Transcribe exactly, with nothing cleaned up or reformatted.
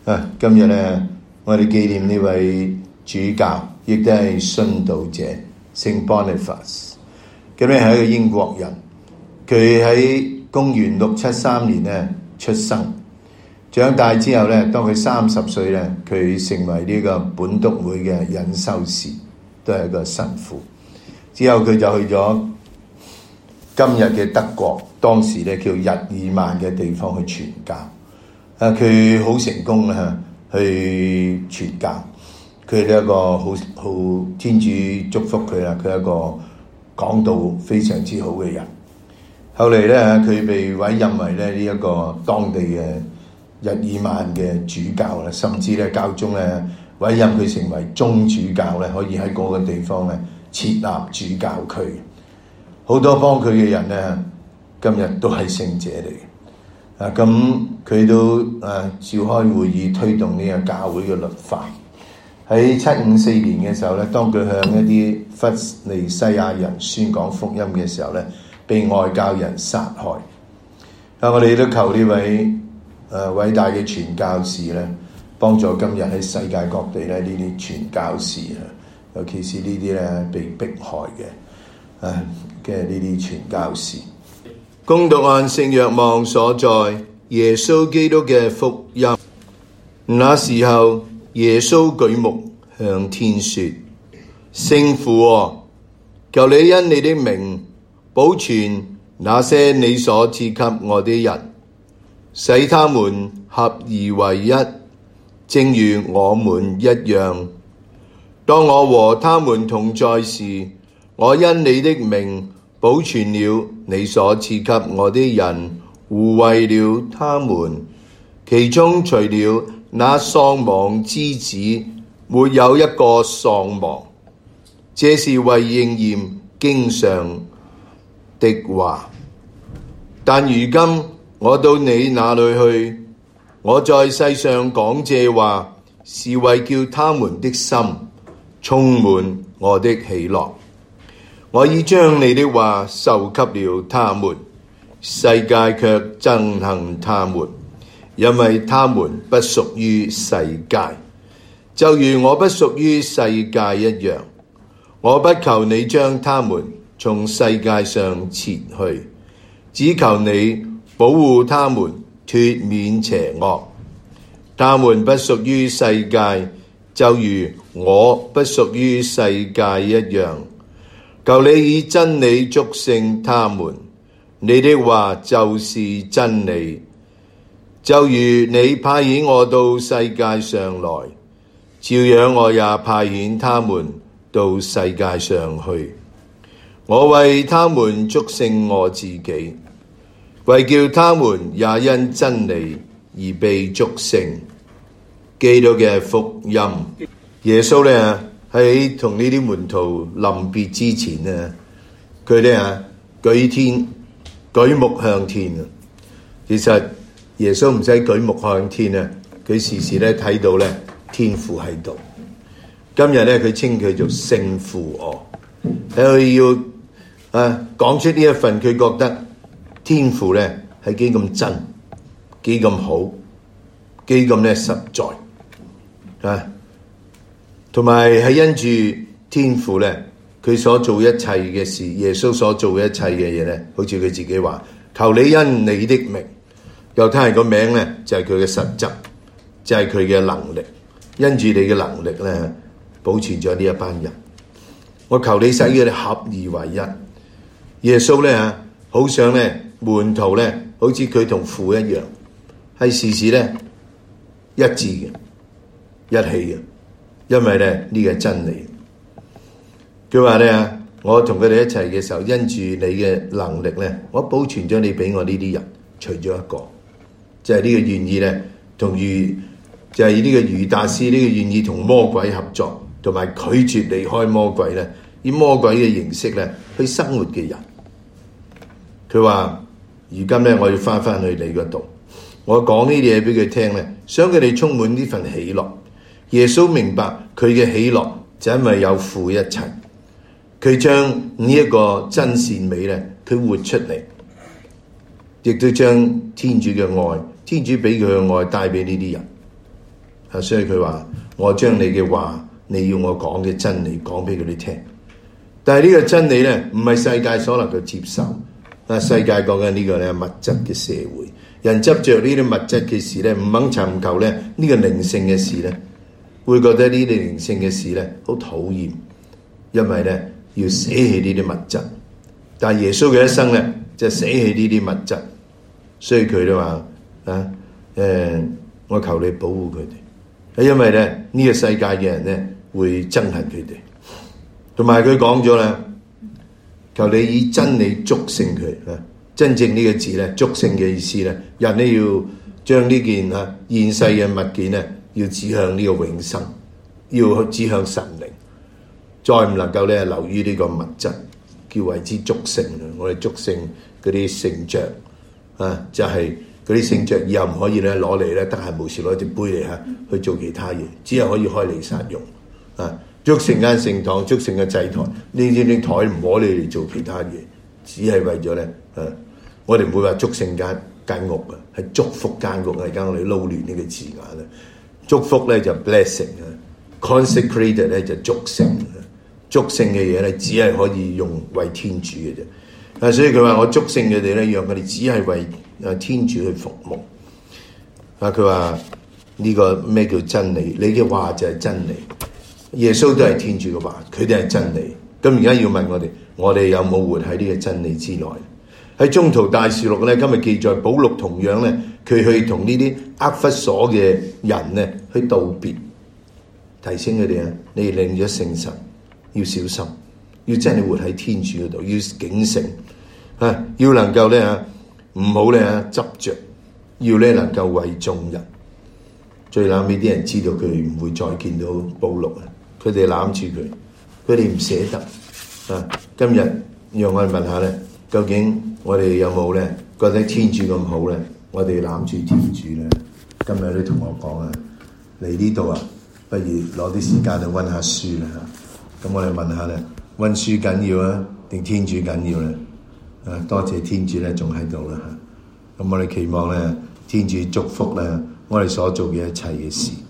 啊，今日咧，我哋紀念呢位主教，亦都係殉道者聖 Boniface。咁咧係一個英國人，佢喺公元六七三年咧出生，長大之後咧，當佢三十歲咧，佢成為呢個本篤會嘅隱修士，都係一個神父。之後佢就去咗今日嘅德國，當時咧叫日耳曼嘅地方去傳教。啊，佢好成功啊！去傳教，佢係一個好好天主祝福佢啦。佢係一個講道非常之好嘅人。後嚟咧，佢被委任為咧呢一個當地嘅日耳曼嘅主教啦，甚至咧教宗咧委任佢成為宗主教咧，可以喺嗰個地方咧設立主教區。好多幫佢嘅人咧，今日都係聖者嚟嘅。啊，咁佢都誒、啊、召開會議推動呢個教會嘅律法。喺七五四年嘅時候咧，當佢向一啲弗利西亞人宣講福音嘅時候咧，被外教人殺害。啊，我哋都求呢位誒、啊、偉大嘅傳教士咧，幫助今日喺世界各地咧呢啲傳教士啊，尤其是呢啲咧被迫害嘅啊嘅呢啲傳教士。恭讀按聖若望所載耶穌基督嘅福音。那時候，耶穌舉目向天說：聖父啊，求你因你的名保存那些你所賜給我的人，使他們合而為一，正如我們一樣。當我和他們同在時，我因你的名保存了你所賜給我的人，護衛了他們，其中除了那喪亡之子，沒有一個喪亡。這是為應驗經上的話。但如今我到你那裏去，我在世上講這話，是為叫他們的心充滿我的喜樂。我已將你的話授給了他們，世界卻憎恨他們，因為他們不屬於世界，就如我不屬於世界一樣。我不求你將他們從世界上撤去，只求你保護他們脫免邪惡。他們不屬於世界，就如我不屬於世界一樣。求你以真理祝聖他們，你的話就是真理。就如你派遣我到世界上來，照樣我也派遣他們到世界上去。我為他們祝聖我自己，為叫他們也因真理而被祝聖。基督嘅福音。耶穌咧喺同呢啲門徒臨別之前咧，佢哋啊舉天舉目向天啊。其實耶穌唔使舉目向天啊，佢時時咧睇到咧天父喺度。今日咧佢稱佢做聖父哦，佢要啊講出呢一份佢覺得天父咧係幾咁真、幾咁好、幾咁咧實在啊。同埋係因住天父咧，佢所做一切嘅事，耶穌所做一切嘅嘢咧，好似佢自己話：求你因你的名，猶太人個名咧就係佢嘅實質，就係佢嘅能力。因住你嘅能力咧，保存咗呢一班人。我求你使佢哋合而為一。耶穌咧好想咧門徒咧，好似佢同父一樣，係時時咧一致嘅、一起嘅。因為咧呢個係真理。佢話咧，我同佢哋一齊嘅時候，因住你嘅能力咧，我保存咗你俾我呢啲人，除咗一個，就係呢個願意咧同於就係呢個猶大斯呢個願意同魔鬼合作，同埋拒絕離開魔鬼咧，以魔鬼嘅形式咧去生活嘅人。佢話：如今咧我要翻翻去你嗰度，我講呢啲嘢俾佢聽咧，想佢哋充滿呢份喜樂。耶穌明白佢嘅喜樂就因為有父一齊，佢將呢一個真善美咧，佢活出嚟，亦都將天主嘅愛，天主俾佢嘅愛帶俾呢啲人。 啊，所以佢話我將你嘅話，你要我講嘅真理講俾佢哋聽。但係呢個真理咧，唔係世界所能夠接受。啊，世界講緊呢個咧物質嘅社會，人執着呢啲物質嘅事咧，唔肯尋求咧呢個靈性嘅事咧，會覺得呢啲靈性嘅事咧好討厭，因為咧要捨棄呢啲物質。但係耶穌嘅一生咧就捨棄呢啲物質，所以佢都話啊，誒、呃，我求你保護佢哋，係因為咧呢、這個世界嘅人咧會憎恨佢哋。同埋佢講咗啦，求你以真理祝聖佢啊！真正呢個字咧，祝聖嘅意思咧，人咧要將呢件啊現世嘅物件咧，要指向呢個永生，要指向神靈，再唔能夠咧流於呢個物質，叫為之祝聖啊！我哋祝聖嗰啲聖爵啊，就係嗰啲聖爵以後唔可以咧攞嚟咧得閒無事攞隻杯嚟嚇去做其他嘢，只係可以開彌撒用啊！祝聖間聖堂、祝聖嘅祭台，呢啲啲台唔攞你嚟做其他嘢，只係為咗咧，誒，我哋唔會話祝聖間間屋啊，係祝福間屋啊！而家我哋撈亂呢個字眼啦，祝福咧就 blessing 啊 ，consecrated 咧就祝聖啊，祝聖嘅嘢咧只係可以用為天主嘅啫。啊，所以佢話我祝聖佢哋咧，讓佢哋只係為誒天主去服務。啊，佢話呢個咩叫真理？你嘅話就係真理。耶穌都係天主嘅話，佢哋係真理。咁而家要問我哋，我哋有冇活喺呢個真理之內？喺宗徒大事錄咧，今日記載保祿同樣咧，佢去同呢啲厄弗所嘅人咧去道別，提醒佢哋啊，你哋領咗聖神，要小心，要真係活喺天主嗰度，要警醒啊，要能夠咧啊，唔好咧啊執着，要咧能夠為眾人。最後尾啲人知道佢唔會再見到保祿啊！佢哋攬住佢，佢哋唔捨得啊！今日讓我哋問下咧，究竟我哋有冇咧覺得天主咁好咧？我哋攬住天主咧。今日你同我講啊，嚟呢度啊，不如攞啲時間去溫下書啦嚇。咁我哋問下咧，溫書緊要啊，定天主緊要咧？啊，多謝天主咧，仲喺度啦嚇。咁我哋期望咧，天主祝福咧，我哋所做嘅一切嘅事。